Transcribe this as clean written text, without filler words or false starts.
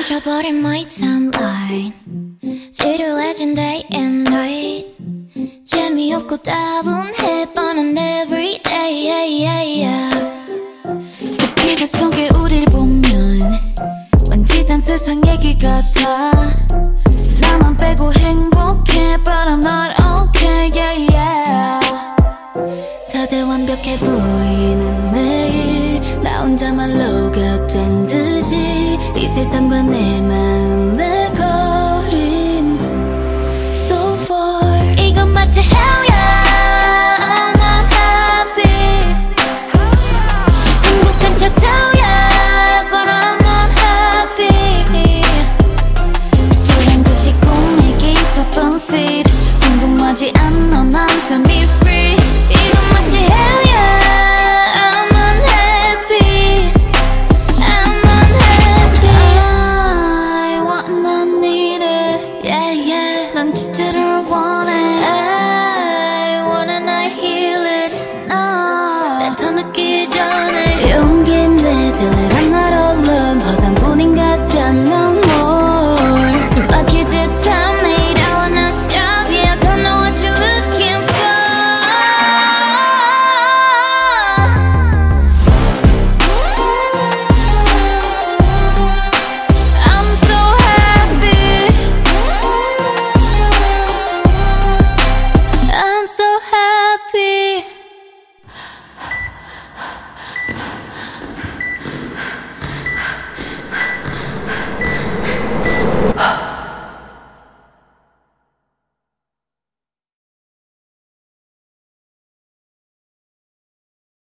잊어버린 my timeline 지루해진 day and night 재미없고 따분해 뻔한 everyday yeah, yeah. 기대 속에 우릴 보면 왠지 딴 세상 얘기 같아 나만 빼고 행복해 but I'm not okay yeah, yeah. 다들 완벽해 보이는 매일 나 혼자만 로가 된 듯이 이 세상과 내 마음을